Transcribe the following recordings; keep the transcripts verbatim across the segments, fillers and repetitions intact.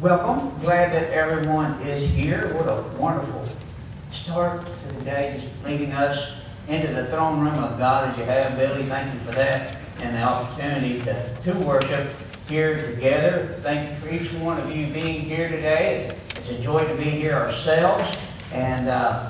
Welcome. Glad that everyone is here. What a wonderful start to the day, just leading us into the throne room of God as you have, Billy. Thank you for that and the opportunity to, to worship here together. Thank you for each one of you being here today. It's, it's a joy to be here ourselves. And uh,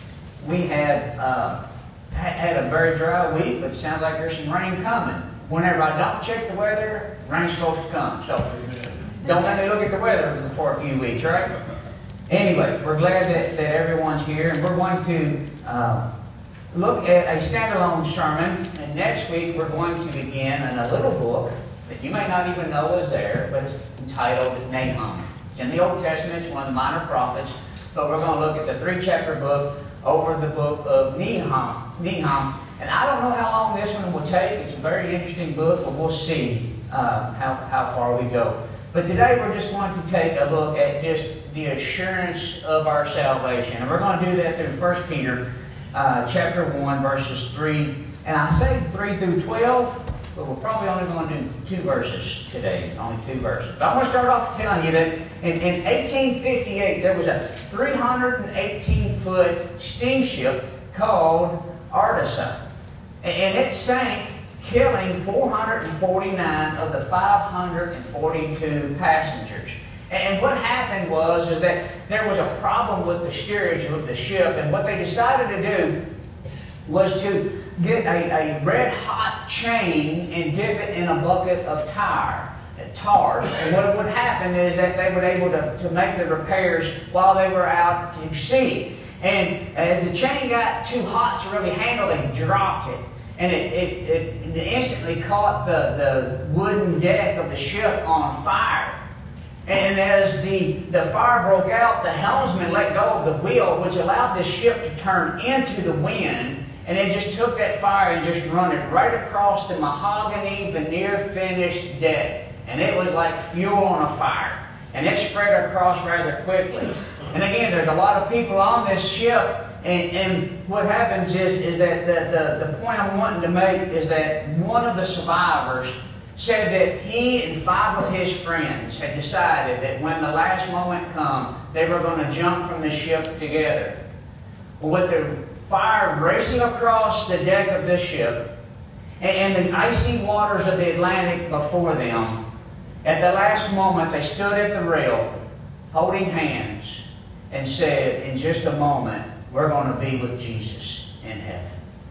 we had, uh, had a very dry week, but it sounds like there's some rain coming. Whenever I don't check the weather, rain's supposed to come. So don't let me look at the weather for a few weeks, right? Anyway, we're glad that, that everyone's here, and we're going to uh, look at a standalone sermon. And next week we're going to begin in a little book that you may not even know is there, but it's entitled Nahum. It's in the Old Testament. It's one of the minor prophets, but we're going to look at the three-chapter book over the book of Nahum. Nahum. And I don't know how long this one will take. It's a very interesting book, but we'll see uh, how, how far we go. But today we're just going to take a look at just the assurance of our salvation. And we're going to do that through First Peter uh, chapter one, verses three. And I say three through twelve, but we're probably only going to do two verses today. Only two verses. But I want to start off telling you that in, in eighteen fifty-eight, there was a three hundred eighteen foot steamship called Artesa. And it sank, killing four hundred forty-nine of the five hundred forty-two passengers. And what happened was is that there was a problem with the steerage of the ship, and what they decided to do was to get a, a red-hot chain and dip it in a bucket of tar. tar. And what would happen is that they were able to, to make the repairs while they were out to sea. And as the chain got too hot to really handle, they dropped it. And it, it, it instantly caught the, the wooden deck of the ship on fire. And as the, the fire broke out, the helmsman let go of the wheel, which allowed the ship to turn into the wind. And it just took that fire and just run it right across the mahogany veneer-finished deck. And it was like fuel on a fire. And it spread across rather quickly. And again, there's a lot of people on this ship. And, and what happens is, is that the, the, the point I'm wanting to make is that one of the survivors said that he and five of his friends had decided that when the last moment come, they were going to jump from the ship together. Well, with the fire racing across the deck of this ship and, and the icy waters of the Atlantic before them, at the last moment they stood at the rail holding hands and said, in just a moment, we're going to be with Jesus in heaven.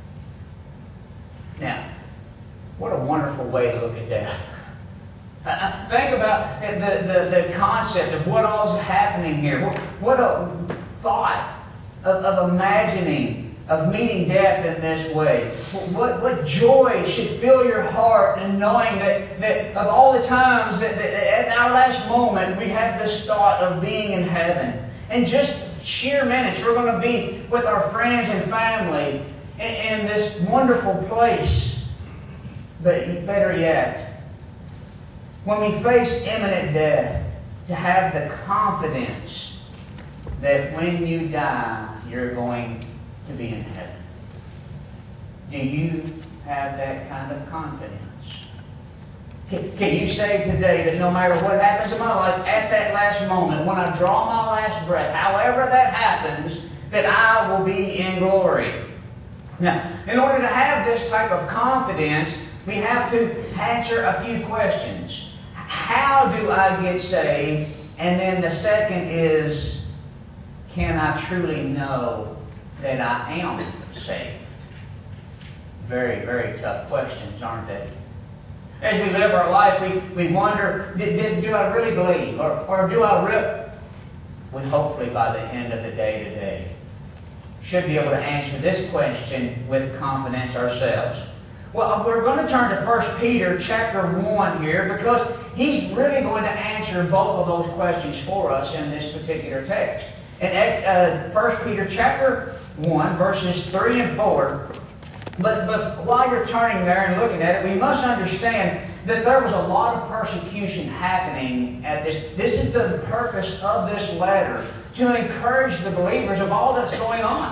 Now, what a wonderful way to look at death. Uh, think about the, the, the concept of what all is happening here. What, what a thought of, of imagining, of meeting death in this way. What, what joy should fill your heart in knowing that, that of all the times that, that at our last moment we have this thought of being in heaven. And just sheer minutes, we're going to be with our friends and family in, in this wonderful place. But better yet, when we face imminent death, to have the confidence that when you die, you're going to be in heaven. Do you have that kind of confidence? Can, can you say today that no matter what happens in my life, at that last moment, when I draw my last breath, however that happens, that I will be in glory? Now, in order to have this type of confidence, we have to answer a few questions. How do I get saved? And then the second is, can I truly know that I am saved? Very, very tough questions, aren't they? As we live our life, we, we wonder, did, did, do I really believe? Or, or do I really? We hopefully by the end of the day today should be able to answer this question with confidence ourselves. Well, we're going to turn to First Peter chapter one here because he's really going to answer both of those questions for us in this particular text. In uh, First Peter chapter one, verses three and four, but, but while you're turning there and looking at it, we must understand that there was a lot of persecution happening at this. This is the purpose of this letter, to encourage the believers of all that's going on.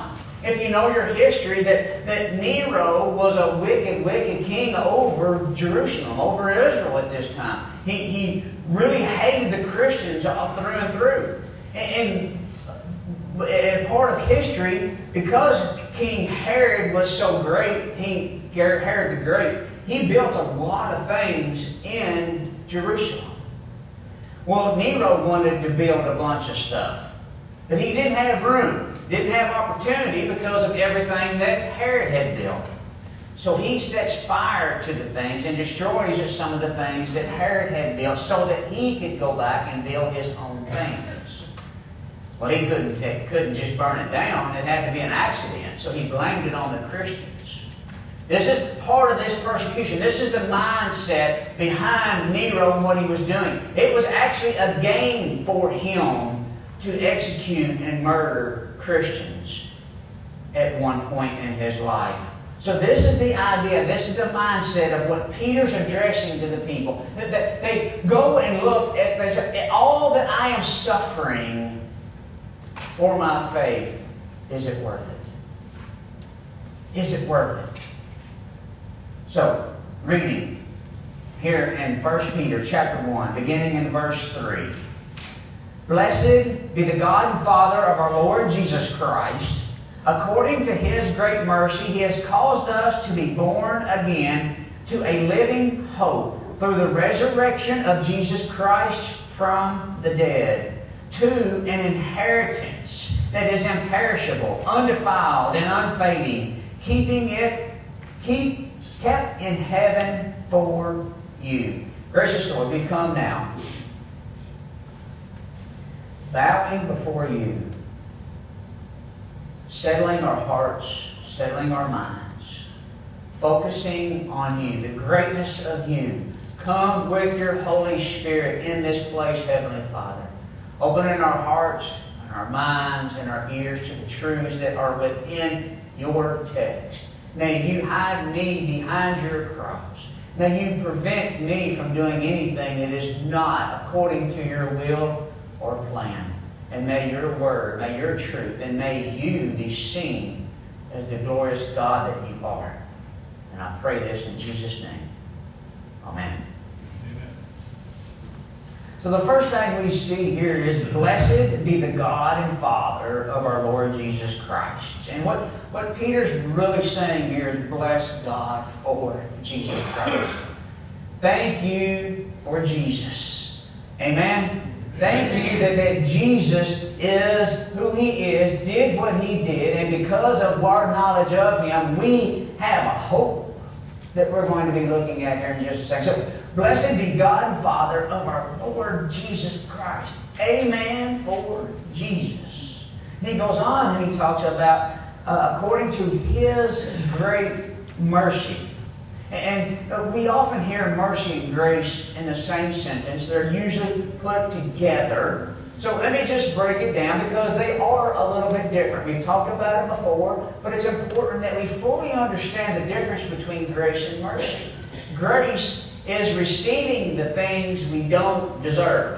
if you know your history, that, that Nero was a wicked, wicked king over Jerusalem, over Israel at this time. He, he really hated the Christians all through and through. And, and, and part of history, because King Herod was so great, King Herod the Great, he built a lot of things in Jerusalem. Well, Nero wanted to build a bunch of stuff, but he didn't have room, didn't have opportunity because of everything that Herod had built. So he sets fire to the things and destroys some of the things that Herod had built so that he could go back and build his own things. Well, he couldn't, take, couldn't just burn it down. It had to be an accident. So he blamed it on the Christians. This is part of this persecution. This is the mindset behind Nero and what he was doing. It was actually a game for him to execute and murder Christians at one point in his life. So this is the idea, this is the mindset of what Peter's addressing to the people. That they go and look at this, at all that I am suffering for my faith. Is it worth it? Is it worth it? So, reading here in First Peter chapter one, beginning in verse three. Blessed be the God and Father of our Lord Jesus Christ. According to His great mercy, He has caused us to be born again to a living hope through the resurrection of Jesus Christ from the dead, to an inheritance that is imperishable, undefiled, and unfading, keeping it, keep kept in heaven for you. Gracious Lord, we come now, bowing before you, settling our hearts, settling our minds, focusing on you, the greatness of you. Come with your Holy Spirit in this place, Heavenly Father, opening our hearts and our minds and our ears to the truths that are within your text. May you hide me behind your cross. May you prevent me from doing anything that is not according to your will or plan. And may your word, may your truth, and may you be seen as the glorious God that you are. And I pray this in Jesus' name. Amen. So the first thing we see here is, blessed be the God and Father of our Lord Jesus Christ. And what, what Peter's really saying here is, bless God for Jesus Christ. Thank you for Jesus. Amen? Thank you that, that Jesus is who He is, did what He did, and because of our knowledge of Him, we have a hope that we're going to be looking at here in just a second. So, blessed be God and Father of our Lord Jesus Christ. Amen for Jesus. And he goes on and he talks about uh, according to His great mercy. And uh, we often hear mercy and grace in the same sentence. They're usually put together. So let me just break it down, because they are a little bit different. We've talked about it before, but it's important that we fully understand the difference between grace and mercy. Grace is receiving the things we don't deserve.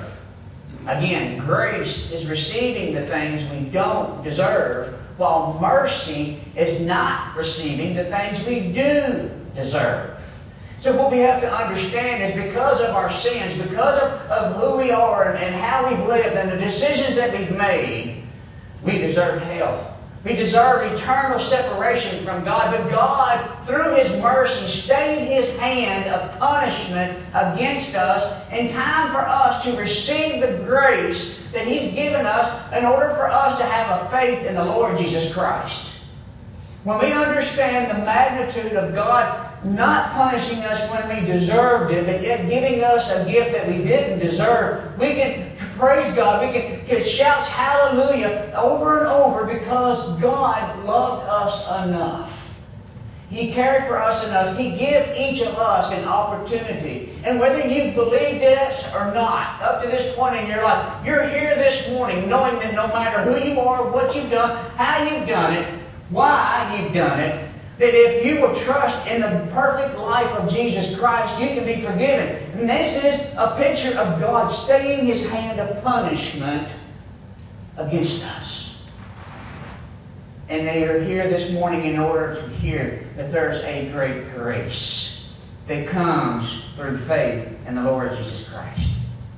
Again, grace is receiving the things we don't deserve, while mercy is not receiving the things we do deserve. So what we have to understand is, because of our sins, because of, of who we are and, and how we've lived and the decisions that we've made, we deserve hell. We deserve eternal separation from God. But God, through His mercy, stayed His hand of punishment against us in time for us to receive the grace that He's given us in order for us to have a faith in the Lord Jesus Christ. When we understand the magnitude of God not punishing us when we deserved it, but yet giving us a gift that we didn't deserve, we can praise God. We can, can shout hallelujah over and over, because God loved us enough. He cared for us enough. He gave each of us an opportunity. And whether you've believed this or not, up to this point in your life, you're here this morning knowing that no matter who you are, what you've done, how you've done it, why you've done it, that if you will trust in the perfect life of Jesus Christ, you can be forgiven. And this is a picture of God staying His hand of punishment against us. And they are here this morning in order to hear that there's a great grace that comes through faith in the Lord Jesus Christ.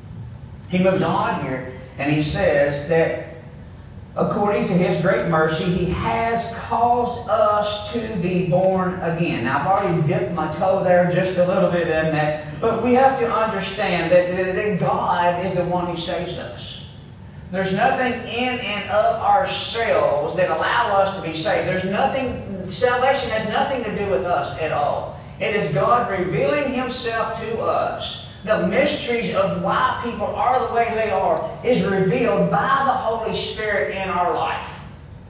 He moves on here and he says that according to His great mercy, He has caused us to be born again. Now, I've already dipped my toe there just a little bit in that, but we have to understand that, that God is the one who saves us. There's nothing in and of ourselves that allow us to be saved. There's nothing, salvation has nothing to do with us at all. It is God revealing Himself to us. The mysteries of why people are the way they are is revealed by the Holy Spirit in our life.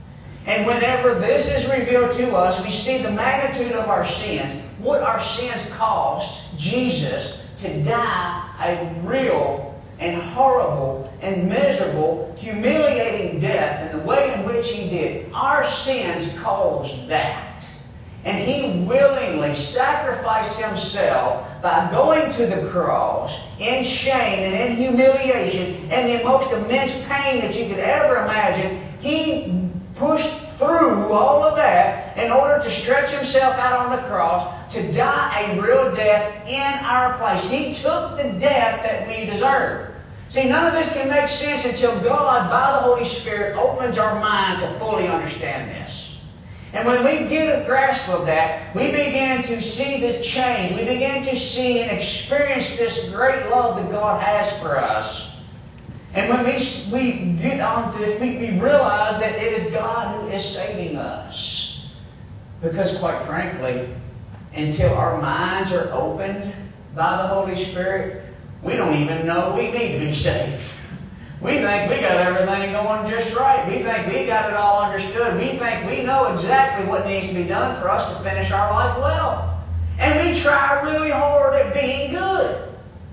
And whenever this is revealed to us, we see the magnitude of our sins, what our sins cost Jesus to die a real and horrible and miserable, humiliating death, and the way in which He did. Our sins caused that. And He willingly sacrificed Himself by going to the cross in shame and in humiliation and the most immense pain that you could ever imagine. He pushed through all of that in order to stretch Himself out on the cross to die a real death in our place. He took the death that we deserve. See, none of this can make sense until God, by the Holy Spirit, opens our mind to fully understand this. And when we get a grasp of that, we begin to see the change. We begin to see and experience this great love that God has for us. And when we, we get onto this, we, we realize that it is God who is saving us. Because quite frankly, until our minds are opened by the Holy Spirit, we don't even know we need to be saved. We think we got everything going just right. We think we got it all understood. We think we know exactly what needs to be done for us to finish our life well. And we try really hard at being good.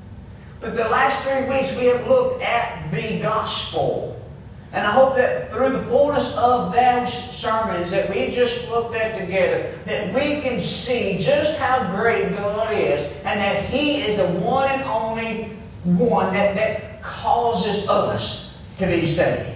But the last three weeks we have looked at the gospel. And I hope that through the fullness of those sermons that we just looked at together, that we can see just how great God is, and that He is the one and only one that, that causes us to be saved.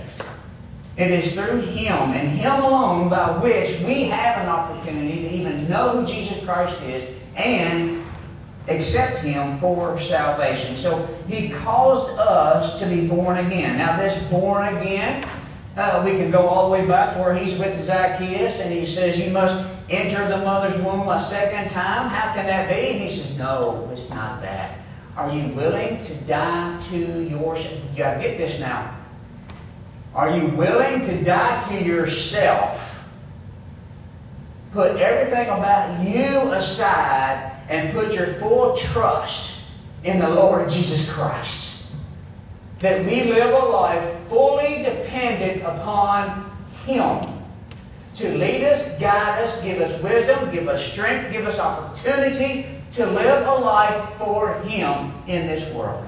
It is through Him and Him alone by which we have an opportunity to even know who Jesus Christ is and accept Him for salvation. So He caused us to be born again. Now this born again, uh, we can go all the way back to where He's with Zacchaeus and He says, you must enter the mother's womb a second time. How can that be? And He says, no, it's not that. Are you willing to die to yourself? You got to get this now. Are you willing to die to yourself? Put everything about you aside and put your full trust in the Lord Jesus Christ. That we live a life fully dependent upon Him to lead us, guide us, give us wisdom, give us strength, give us opportunity to live a life for Him in this world.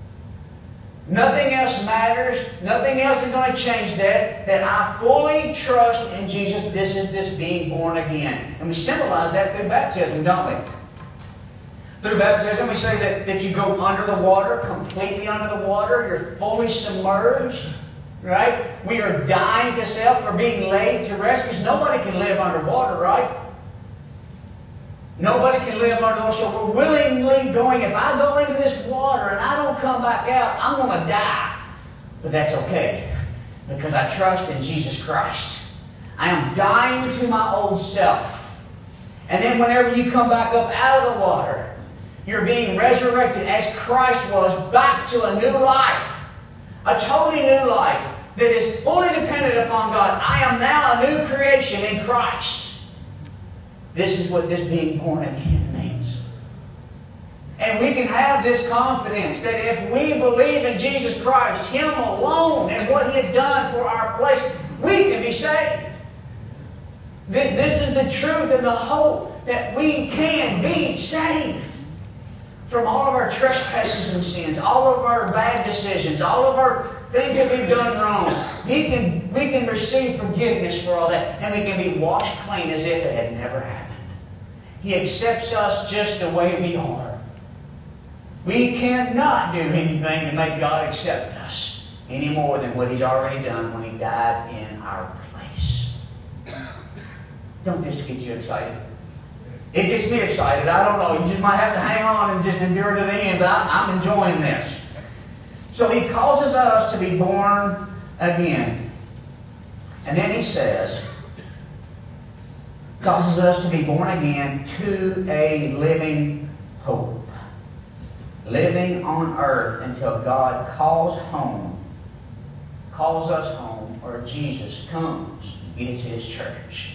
Nothing else matters. Nothing else is going to change that. That I fully trust in Jesus. This is this being born again. And we symbolize that through baptism, don't we? Through baptism, we say that, that you go under the water, completely under the water. You're fully submerged. Right? We are dying to self. We're being laid to rest because nobody can live underwater, right? Nobody can live under the water. So we're willingly going, if I go into this water and I don't come back out, I'm going to die. But that's okay because I trust in Jesus Christ. I am dying to my old self. And then whenever you come back up out of the water, you're being resurrected as Christ was back to a new life. A totally new life that is fully dependent upon God. I am now a new creation in Christ. This is what this being born again means. And we can have this confidence that if we believe in Jesus Christ, Him alone, and what He had done for our place, we can be saved. This is the truth and the hope that we can be saved from all of our trespasses and sins, all of our bad decisions, all of our things that we've done wrong. We can, we can receive forgiveness for all that, and we can be washed clean as if it had never happened. He accepts us just the way we are. We cannot do anything to make God accept us any more than what He's already done when He died in our place. Don't this get you excited? It gets me excited. I don't know. You just might have to hang on and just endure to the end, but I'm, I'm enjoying this. So he causes us to be born again. And then he says, causes us to be born again to a living hope. Living on earth until God calls home, calls us home, or Jesus comes and gets His church.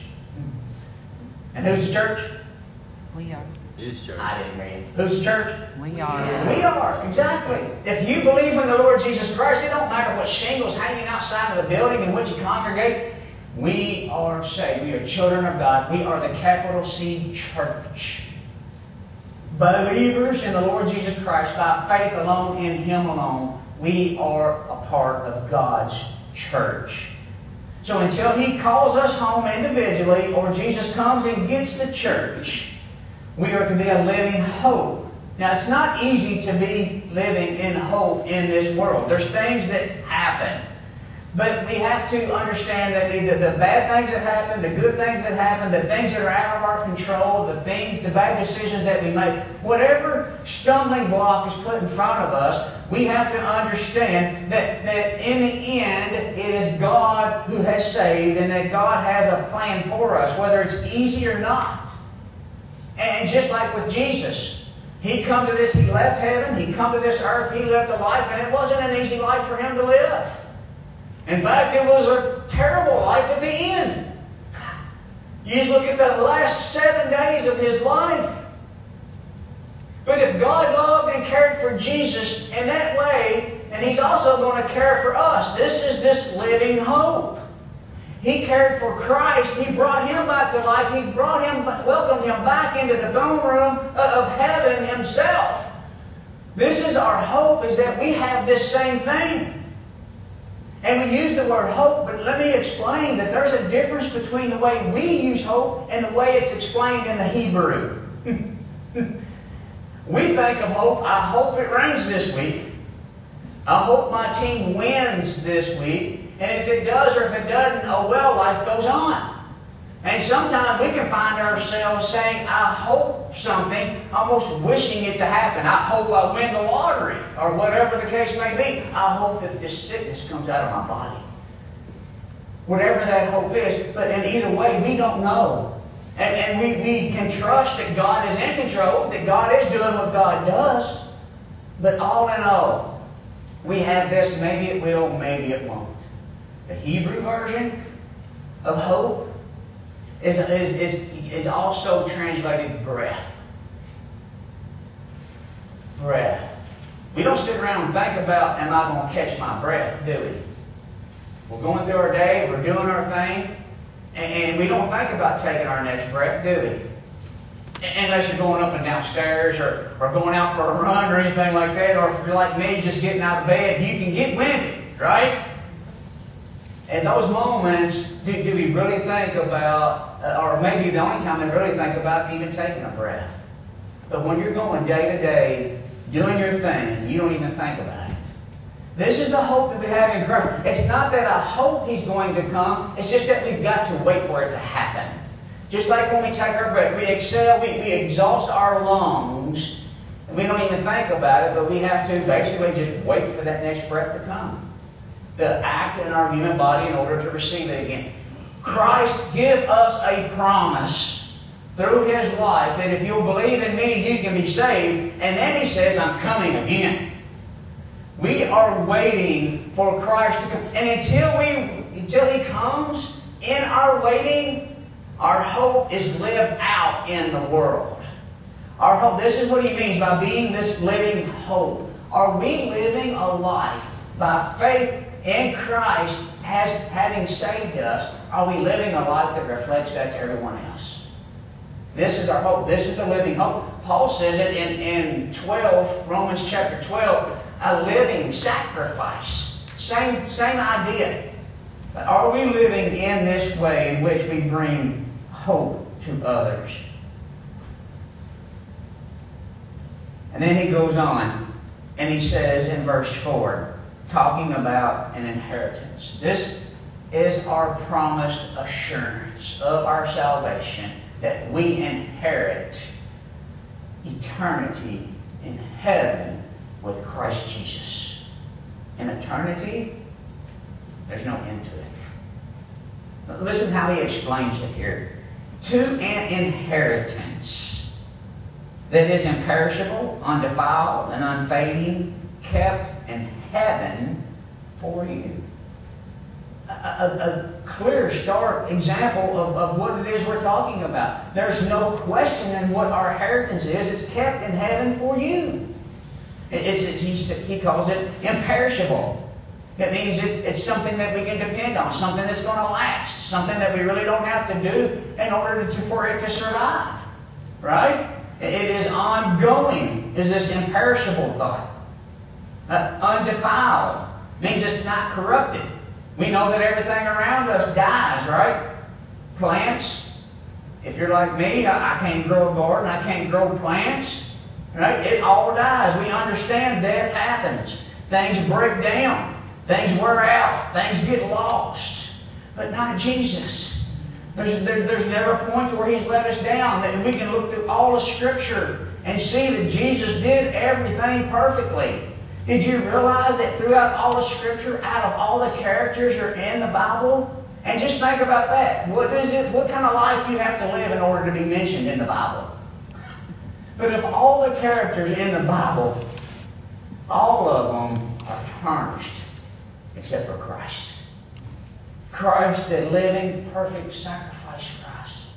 And who's the church? We are. His church. I didn't read it. Who's the church? We are. We are, exactly. If you believe in the Lord Jesus Christ, it don't matter what shingles hanging outside of the building in which you congregate. We are saved. We are children of God. We are the capital C church. Believers in the Lord Jesus Christ, by faith alone, in Him alone, we are a part of God's church. So until He calls us home individually, or Jesus comes and gets the church, we are to be a living hope. Now, it's not easy to be living in hope in this world. There's things that happen. But we have to understand that the, the bad things that happen, the good things that happen, the things that are out of our control, the things, the bad decisions that we make, whatever stumbling block is put in front of us, we have to understand that, that in the end, it is God who has saved, and that God has a plan for us, whether it's easy or not. And just like with Jesus, He come to this, He left heaven, He come to this earth, He lived a life, and it wasn't an easy life for Him to live. In fact, it was a terrible life at the end. You just look at the last seven days of His life. But if God loved and cared for Jesus in that way, and He's also going to care for us, this is this living hope. He cared for Christ. He brought Him back to life. He brought Him, welcomed Him back into the throne room of heaven Himself. This is our hope, is that we have this same thing. And we use the word hope, but let me explain that there's a difference between the way we use hope and the way it's explained in the Hebrew. We think of hope, I hope it rains this week. I hope my team wins this week. And if it does or if it doesn't, oh well, life goes on. And sometimes we can find ourselves saying, I hope something, almost wishing it to happen. I hope I win the lottery, or whatever the case may be. I hope that this sickness comes out of my body. Whatever that hope is. But in either way, we don't know. And, and we, we can trust that God is in control, that God is doing what God does. But all in all, we have this, maybe it will, maybe it won't. The Hebrew version of hope is, is, is, is also translated breath. Breath. We don't sit around and think about, am I going to catch my breath, do we? We're going through our day, we're doing our thing, and, and we don't think about taking our next breath, do we? Unless you're going up and down stairs, or, or going out for a run or anything like that, or if you're like me, just getting out of bed, you can get winded, right? In those moments, do, do we really think about, uh, or maybe the only time we really think about even taking a breath. But when you're going day to day, doing your thing, you don't even think about it. This is the hope that we have in Christ. It's not that I hope He's going to come, it's just that we've got to wait for it to happen. Just like when we take our breath, we exhale, we, we exhaust our lungs, and we don't even think about it, but we have to basically just wait for that next breath to come. The act in our human body in order to receive it again. Christ give us a promise through His life that if you'll believe in me, you can be saved. And then He says, I'm coming again. We are waiting for Christ to come. And until, we, until He comes, in our waiting, our hope is lived out in the world. Our hope, this is what He means by being this living hope. Are we living a life by faith in Christ, as having saved us? Are we living a life that reflects that to everyone else? This is our hope. This is the living hope. Paul says it in, in twelve, Romans chapter twelve, a living sacrifice. Same, same idea. But are we living in this way in which we bring hope to others? And then he goes on, and he says in verse four, talking about an inheritance. This, is our promised assurance of our salvation, that we inherit eternity in heaven with Christ Jesus. In eternity, there's no end to it. Listen how he explains it here. To an inheritance that is imperishable, undefiled, and unfading, kept in heaven for you. A, a, a clear, stark example of, of what it is we're talking about. There's no question in what our inheritance is. It's kept in heaven for you. It's, it's, he, he calls it imperishable. It means it, it's something that we can depend on, something that's going to last, something that we really don't have to do in order to, for it to survive. Right? It is ongoing, is this imperishable thought. Uh, undefiled means it's not corrupted. We know that everything around us dies, right? Plants. If you're like me, I, I can't grow a garden, I can't grow plants. Right? It all dies. We understand death happens. Things break down. Things wear out. Things get lost. But not Jesus. There's, there, there's never a point where He's let us down. That we can look through all of Scripture and see that Jesus did everything perfectly. Did you realize that throughout all of Scripture, out of all the characters that are in the Bible, and just think about that. What is it? What kind of life you have to live in order to be mentioned in the Bible? But of all the characters in the Bible, all of them are tarnished, except for Christ. Christ, the living, perfect sacrifice for us.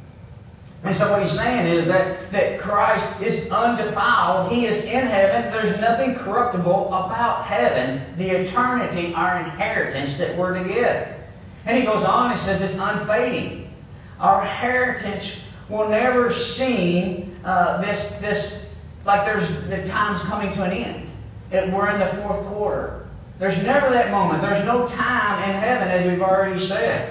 And so what he's saying is that, that Christ is undefiled. He is in heaven. There's nothing corruptible about heaven, the eternity, our inheritance that we're to get. And he goes on and says it's unfading. Our inheritance will never seem uh, this, this, like there's the time's coming to an end. It, we're in the fourth quarter. There's never that moment. There's no time in heaven, as we've already said.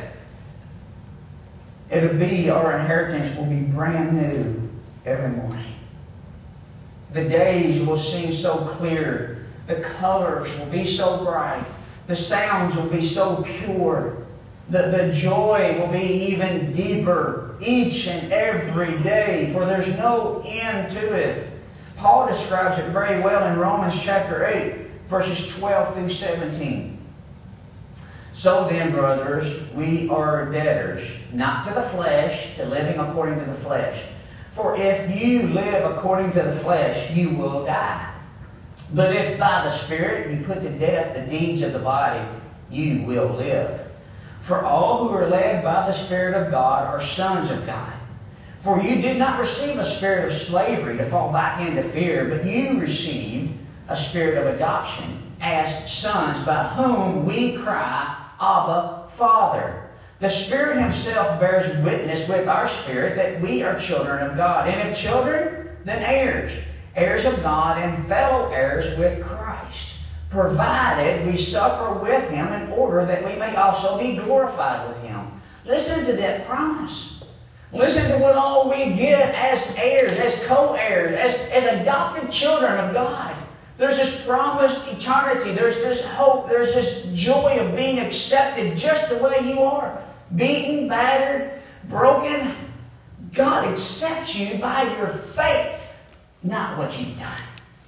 It'll be, our inheritance will be brand new every morning. The days will seem so clear. The colors will be so bright. The sounds will be so pure. The, the joy will be even deeper each and every day, for there's no end to it. Paul describes it very well in Romans chapter eight, verses twelve through seventeen. So then, brothers, we are debtors, not to the flesh, to living according to the flesh. For if you live according to the flesh, you will die. But if by the Spirit you put to death the deeds of the body, you will live. For all who are led by the Spirit of God are sons of God. For you did not receive a spirit of slavery to fall back into fear, but you received a spirit of adoption as sons, by whom we cry, Abba, Father. The Spirit Himself bears witness with our spirit that we are children of God. And if children, then heirs. Heirs of God and fellow heirs with Christ, provided we suffer with Him in order that we may also be glorified with Him. Listen to that promise. Listen to what all we get as heirs, as co-heirs, as, as adopted children of God. There's this promised eternity. There's this hope. There's this joy of being accepted just the way you are. Beaten, battered, broken. God accepts you by your faith, not what you've done.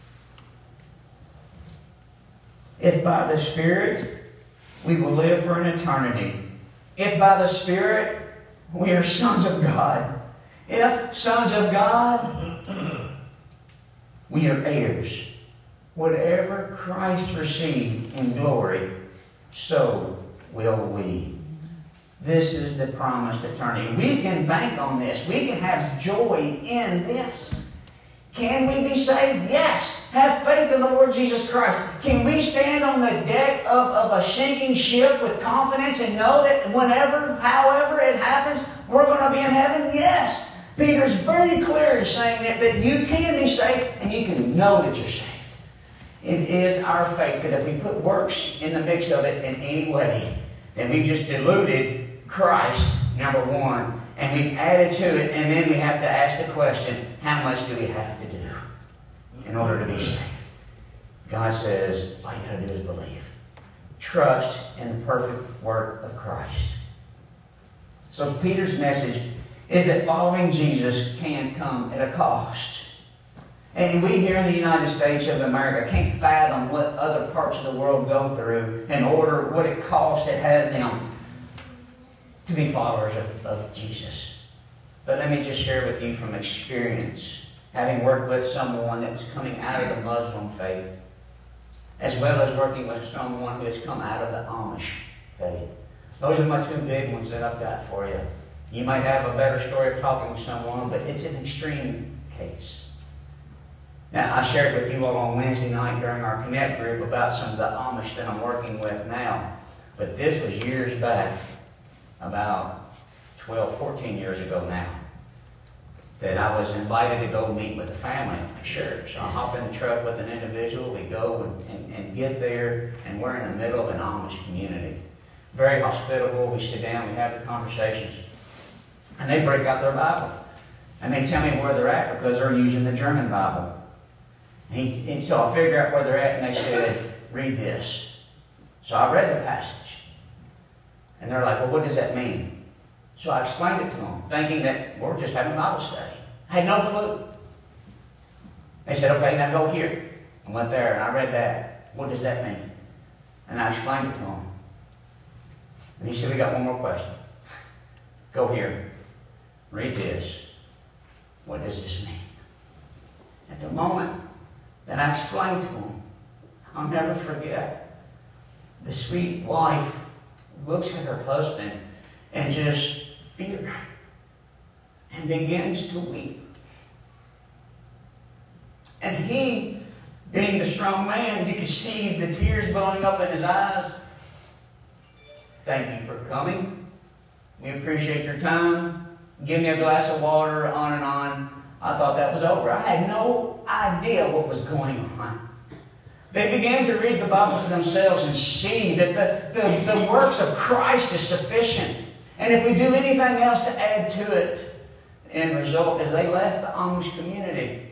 If by the Spirit we will live for an eternity. If by the Spirit we are sons of God. If sons of God, we are heirs. Whatever Christ received in glory, so will we. This is the promised eternity. We can bank on this. We can have joy in this. Can we be saved? Yes. Have faith in the Lord Jesus Christ. Can we stand on the deck of, of a sinking ship with confidence and know that whenever, however it happens, we're going to be in heaven? Yes. Peter's very clear in saying that, that you can be saved and you can know that you're saved. It is our faith, because if we put works in the mix of it in any way, then we just diluted Christ, number one, and we've added to it, and then we have to ask the question, how much do we have to do in order to be saved? God says, all you got to do is believe. trust in the perfect work of Christ. So Peter's message is that following Jesus can come at a cost. And we here in the United States of America can't fathom what other parts of the world go through in order, what it costs it has them to be followers of, of Jesus. But let me just share with you from experience, having worked with someone that was coming out of the Muslim faith, as well as working with someone who has come out of the Amish faith. Those are my two big ones that I've got for you. You might have a better story of talking with someone, but it's an extreme case. Now, I shared with you all on Wednesday night during our Connect group about some of the Amish that I'm working with now. But this was years back, about twelve, fourteen years ago now, that I was invited to go meet with a family. Like, sure. So I hop in the truck with an individual, we go and, and, and get there, and we're in the middle of an Amish community. Very hospitable. We sit down, we have the conversations. And they break out their Bible. And they tell me where they're at because they're using the German Bible. And, he, and so I figure out where they're at, and they said, read this. So I read the passage. And they're like, well, what does that mean? So I explained it to them, thinking that we're just having a Bible study. I had no clue. They said, okay, now go here. I went there, and I read that. What does that mean? And I explained it to him. And he said, we got one more question. Go here. Read this. What does this mean? At the moment that I explained to him, I'll never forget, the sweet wife looks at her husband and just fear and begins to weep. And he, being the strong man, you could see the tears welling up in his eyes. Thank you for coming. We appreciate your time. Give me a glass of water, on and on. I thought that was over. I had no idea what was going on. They began to read the Bible for themselves and see that the, the, the works of Christ is sufficient. And if we do anything else to add to it, the end result is they left the Amish community.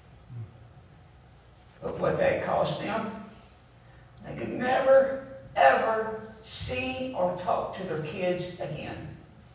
But what that cost them, they could never, ever see or talk to their kids again.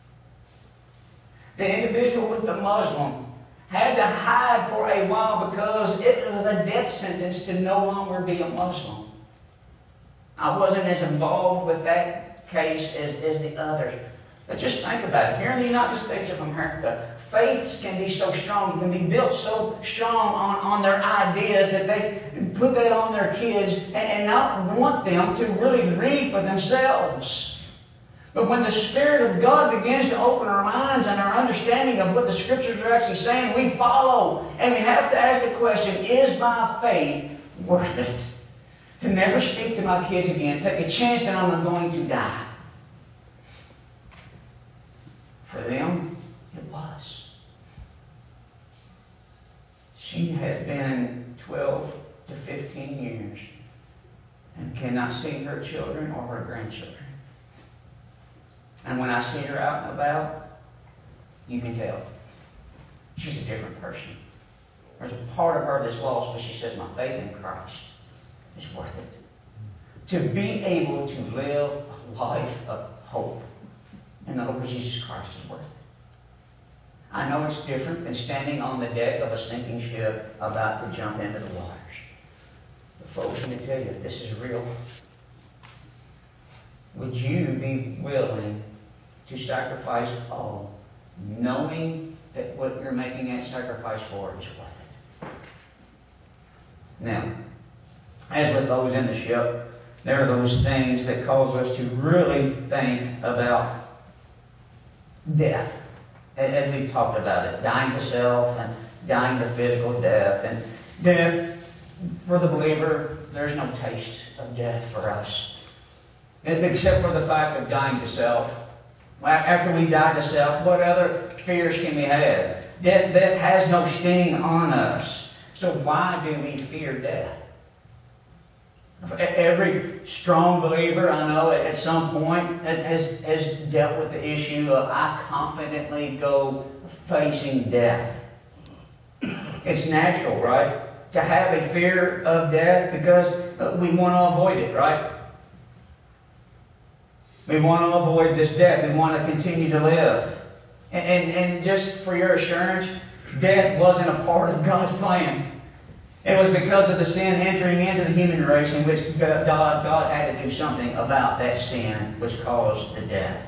The individual with the Muslim had to hide for a while because it was a death sentence to no longer be a Muslim. I wasn't as involved with that case as, as the others. But just think about it. Here in the United States of America, faiths can be so strong, can be built so strong on, on their ideas that they put that on their kids and, and not want them to really read for themselves. But when the Spirit of God begins to open our minds and our understanding of what the Scriptures are actually saying, we follow. And we have to ask the question, is my faith worth it? To never speak to my kids again, take a chance that I'm going to die. For them, it was. She has been twelve to fifteen years and cannot see her children or her grandchildren. And when I see her out and about, you can tell. She's a different person. There's a part of her that's lost, but she says, my faith in Christ is worth it. To be able to live a life of hope in the Lord Jesus Christ is worth it. I know it's different than standing on the deck of a sinking ship about to jump into the waters. But folks, let me tell you, this is real. Would you be willing to sacrifice all, knowing that what you're making that sacrifice for is worth it? Now, as with those in the ship, there are those things that cause us to really think about death, as we've talked about it, dying to self and dying to physical death. And death, for the believer, there's no taste of death for us, except for the fact of dying to self. After we die to self, what other fears can we have? Death, death has no sting on us. So why do we fear death? Every strong believer I know at some point has, has dealt with the issue of I confidently go facing death. It's natural, right? To have a fear of death because we want to avoid it, right? We want to avoid this death. We want to continue to live. And, and, and just for your assurance, death wasn't a part of God's plan. It was because of the sin entering into the human race in which God, God had to do something about that sin which caused the death.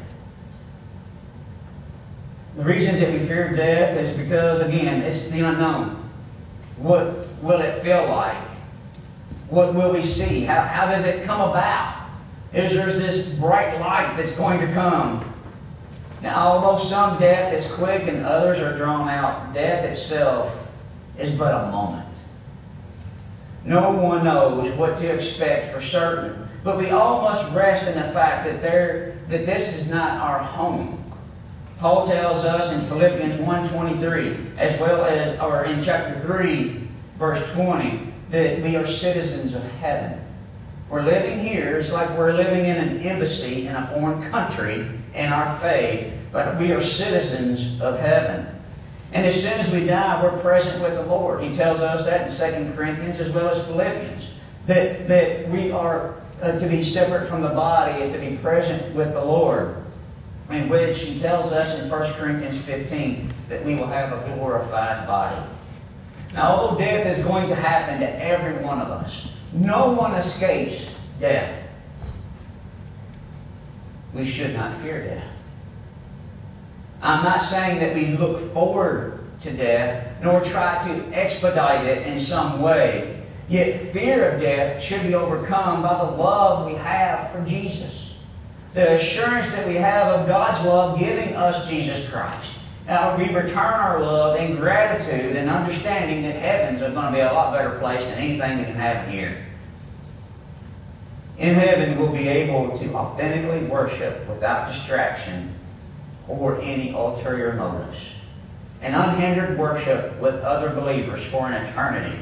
The reasons that we fear death is because, again, it's the unknown. What will it feel like? What will we see? How, how does it come about? Is there's this bright light that's going to come? Now, although some death is quick and others are drawn out, death itself is but a moment. No one knows what to expect for certain, but we all must rest in the fact that there that this is not our home. Paul tells us in Philippians one twenty-three, as well as or in chapter three, verse twenty, that we are citizens of heaven. We're living here. It's like we're living in an embassy in a foreign country in our faith, but we are citizens of heaven. And as soon as we die, we're present with the Lord. He tells us that in Second Corinthians as well as Philippians, that, that we are uh, to be separate from the body is to be present with the Lord, in which he tells us in First Corinthians fifteen that we will have a glorified body. Now, although death is going to happen to every one of us, no one escapes death. We should not fear death. I'm not saying that we look forward to death, nor try to expedite it in some way. Yet fear of death should be overcome by the love we have for Jesus. The assurance that we have of God's love giving us Jesus Christ. Now, we return our love in gratitude and understanding that heavens are going to be a lot better place than anything we can have in here. In heaven, we'll be able to authentically worship without distraction or any ulterior motives. An unhindered worship with other believers for an eternity.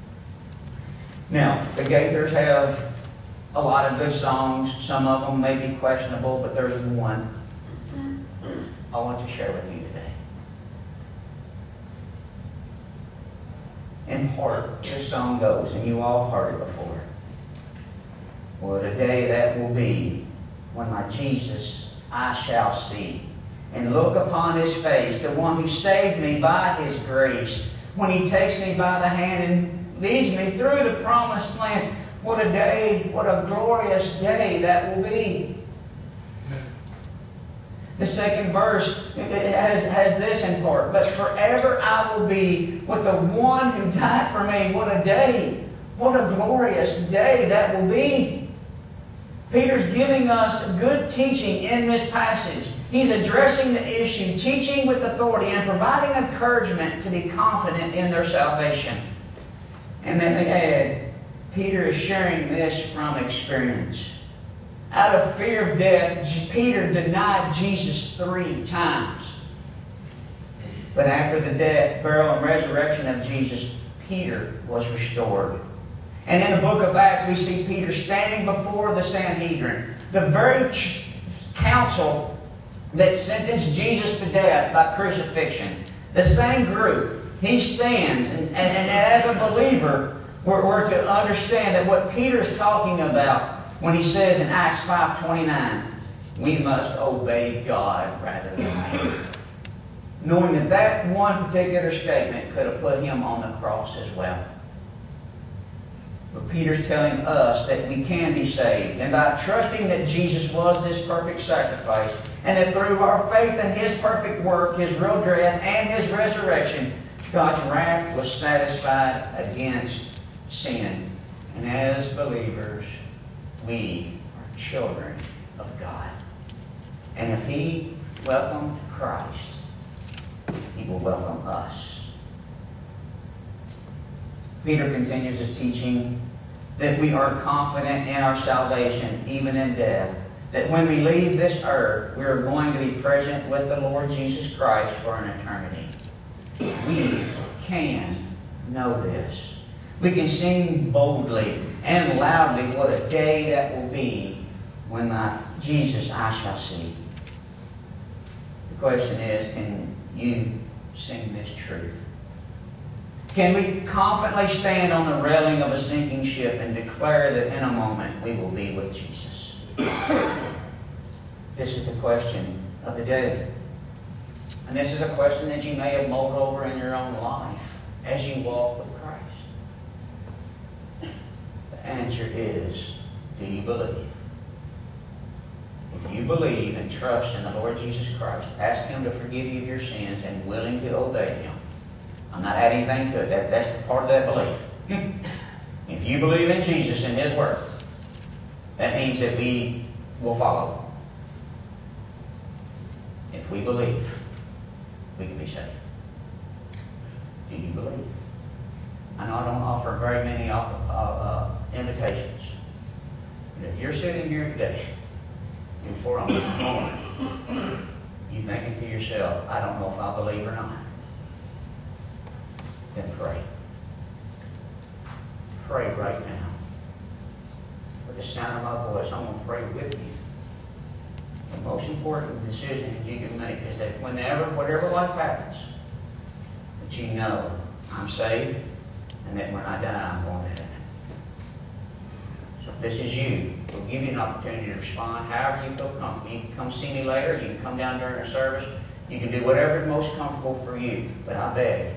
Now, the Gaithers have a lot of good songs. Some of them may be questionable, but there's one I want to share with you today. In part, this song goes, and you all heard it before. What a day that will be when my Jesus I shall see, and look upon His face, the one who saved me by His grace, when He takes me by the hand and leads me through the promised land. What a day, what a glorious day that will be. The second verse has, has this in part. But forever I will be with the one who died for me. What a day. What a glorious day that will be. Peter's giving us good teaching in this passage. He's addressing the issue, teaching with authority, and providing encouragement to be confident in their salvation. And then they add, Peter is sharing this from experience. Out of fear of death, Peter denied Jesus three times. But after the death, burial, and resurrection of Jesus, Peter was restored. And in the book of Acts, we see Peter standing before the Sanhedrin, the very council that sentenced Jesus to death by crucifixion. The same group. He stands, and, and, and as a believer, we're, we're to understand that what Peter is talking about when he says in Acts five twenty-nine, we must obey God rather than man. Knowing that that one particular statement could have put him on the cross as well. But Peter's telling us that we can be saved. And by trusting that Jesus was this perfect sacrifice, and that through our faith in His perfect work, His real death, and His resurrection, God's wrath was satisfied against sin. And as believers, we are children of God. And if He welcomed Christ, He will welcome us. Peter continues his teaching that we are confident in our salvation, even in death. That when we leave this earth, we are going to be present with the Lord Jesus Christ for an eternity. We can know this. We can sing boldly and loudly what a day that will be when my Jesus I shall see. The question is, can you sing this truth? Can we confidently stand on the railing of a sinking ship and declare that in a moment we will be with Jesus? This is the question of the day. And this is a question that you may have mulled over in your own life as you walk with Christ. The answer is, do you believe? If you believe and trust in the Lord Jesus Christ, ask Him to forgive you of your sins and willing to obey Him. I'm not adding anything to it. That, that's part of that belief. If you believe in Jesus and His Word, that means that we will follow. If we believe, we can be saved. Do you believe? I know I don't offer very many uh, uh, invitations. But if you're sitting here today, and for a moment, you thinking to yourself, I don't know if I believe or not, then pray. Pray right now. With the sound of my voice, I'm going to pray with you. The most important decision that you can make is that whenever, whatever life happens, that you know I'm saved and that when I die, I'm going to heaven. So if this is you, we'll give you an opportunity to respond however you feel comfortable. You can come see me later. You can come down during the service. You can do whatever is most comfortable for you. But I beg,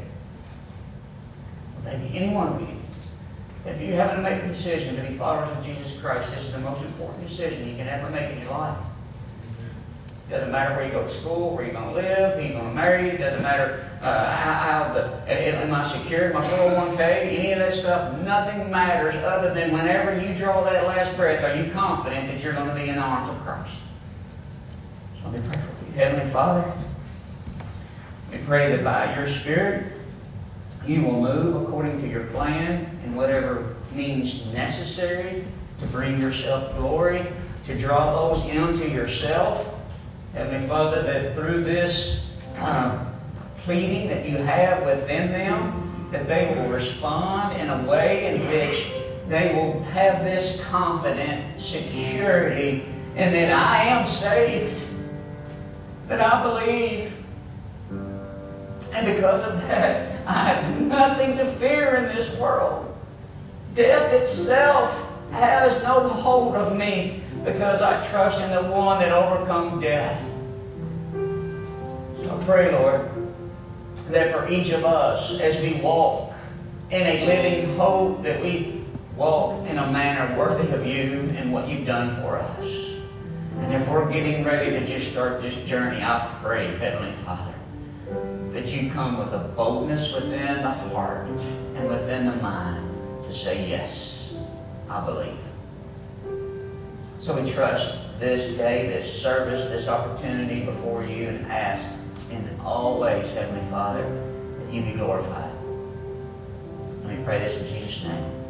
maybe any one of you, if you haven't made a decision to be followers of Jesus Christ, this is the most important decision you can ever make in your life. It doesn't matter where you go to school, where you're going to live, who you're going to marry. It doesn't matter uh, how, how the, am I secure in my four oh one K, any of that stuff. Nothing matters other than whenever you draw that last breath, are you confident that you're going to be in the arms of Christ? So let me pray for you. Heavenly Father, we pray that by your Spirit, you will move according to your plan in whatever means necessary to bring yourself glory, to draw those into yourself. Heavenly Father, that through this um, pleading that you have within them, that they will respond in a way in which they will have this confident security in that I am saved, that I believe. And because of that, I have nothing to fear in this world. Death itself has no hold of me because I trust in the one that overcomes death. So I pray, Lord, that for each of us, as we walk in a living hope, that we walk in a manner worthy of you and what you've done for us. And if we're getting ready to just start this journey, I pray, Heavenly Father, that you come with a boldness within the heart and within the mind to say, yes, I believe. So we trust this day, this service, this opportunity before you and ask in all ways, Heavenly Father, that you be glorified. Let me pray this in Jesus' name.